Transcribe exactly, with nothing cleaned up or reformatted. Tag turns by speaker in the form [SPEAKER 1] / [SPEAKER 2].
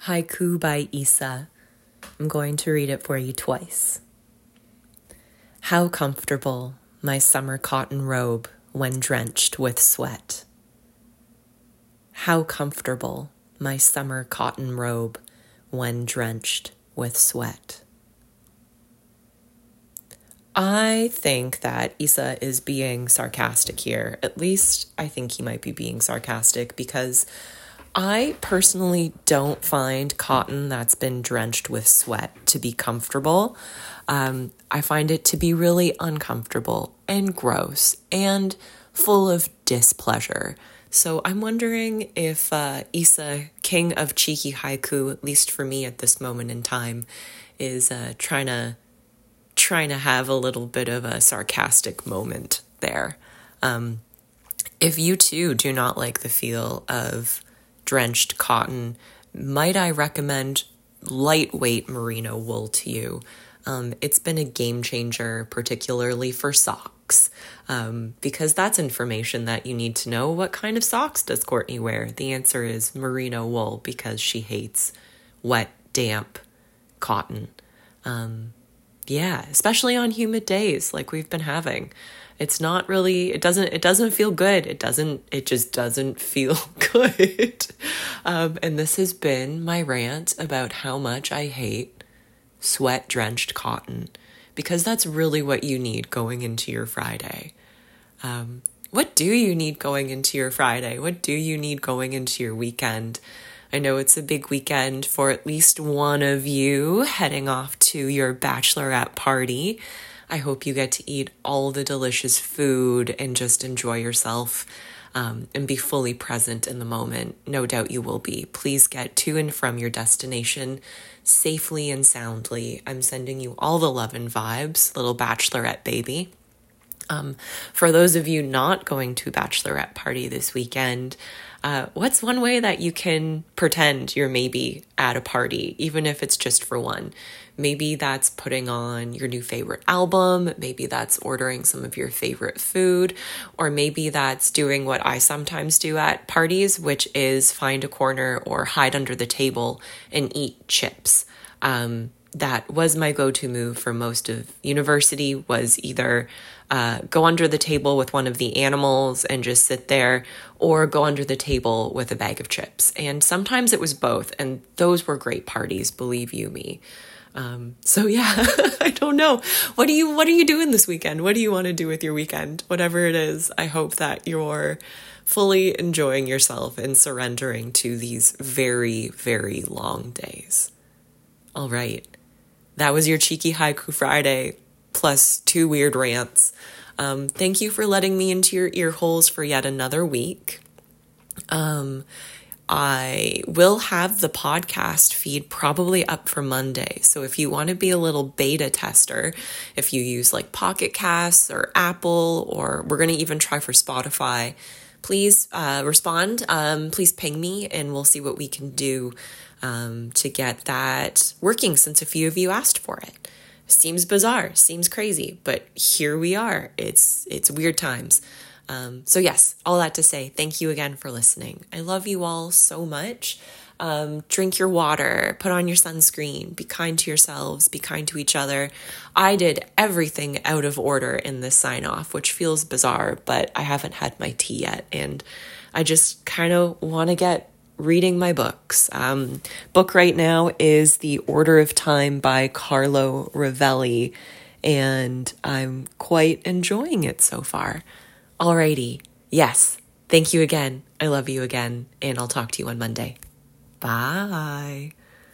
[SPEAKER 1] Haiku by Isa. I'm going to read it for you twice. How comfortable my summer cotton robe when drenched with sweat. How comfortable my summer cotton robe when drenched with sweat. I think that Isa is being sarcastic here. At least I think he might be being sarcastic because I personally don't find cotton that's been drenched with sweat to be comfortable. Um, I find it to be really uncomfortable and gross and full of displeasure. So I'm wondering if uh, Isa, king of cheeky haiku, at least for me at this moment in time, is uh, trying to trying to have a little bit of a sarcastic moment there. Um, if you too do not like the feel of drenched cotton, might I recommend lightweight merino wool to you? Um, it's been a game changer, particularly for socks, um, because that's information that you need to know. What kind of socks does Courtney wear? The answer is merino wool because she hates wet, damp cotton. Um, yeah, especially on humid days like we've been having. It's not really, it doesn't, it doesn't feel good. It doesn't, it just doesn't feel good. Um, and this has been my rant about how much I hate sweat drenched cotton, because that's really what you need going into your Friday. Um, what do you need going into your Friday? What do you need going into your weekend? I know it's a big weekend for at least one of you heading off to your bachelorette party. I hope you get to eat all the delicious food and just enjoy yourself um, and be fully present in the moment. No doubt you will be. Please get to and from your destination safely and soundly. I'm sending you all the love and vibes, little bachelorette baby. Um, for those of you not going to a bachelorette party this weekend, uh, what's one way that you can pretend you're maybe at a party, even if it's just for one? Maybe that's putting on your new favorite album. Maybe that's ordering some of your favorite food, or maybe that's doing what I sometimes do at parties, which is find a corner or hide under the table and eat chips. Um, that was my go-to move for most of university, was either uh, go under the table with one of the animals and just sit there, or go under the table with a bag of chips. And sometimes it was both, and those were great parties, believe you me. Um, so yeah, I don't know. What do you, what are you doing this weekend? What do you want to do with your weekend? Whatever it is, I hope that you're fully enjoying yourself and surrendering to these very, very long days. All right. That was your Cheeky Haiku Friday, plus two weird rants. Um, thank you for letting me into your ear holes for yet another week. Um, I will have the podcast feed probably up for Monday. So if you want to be a little beta tester, if you use like Pocket Casts or Apple, or we're going to even try for Spotify, please uh, respond. Um, please ping me and we'll see what we can do um, to get that working, since a few of you asked for it. Seems bizarre, seems crazy, but here we are. It's it's weird times. Um, so yes, all that to say, thank you again for listening. I love you all so much. Um, drink your water, put on your sunscreen, be kind to yourselves, be kind to each other. I did everything out of order in this sign off, which feels bizarre, but I haven't had my tea yet. And I just kind of want to get reading my books. Um, book right now is The Order of Time by Carlo Rovelli, and I'm quite enjoying it so far. Alrighty. Yes. Thank you again. I love you again, and I'll talk to you on Monday. Bye.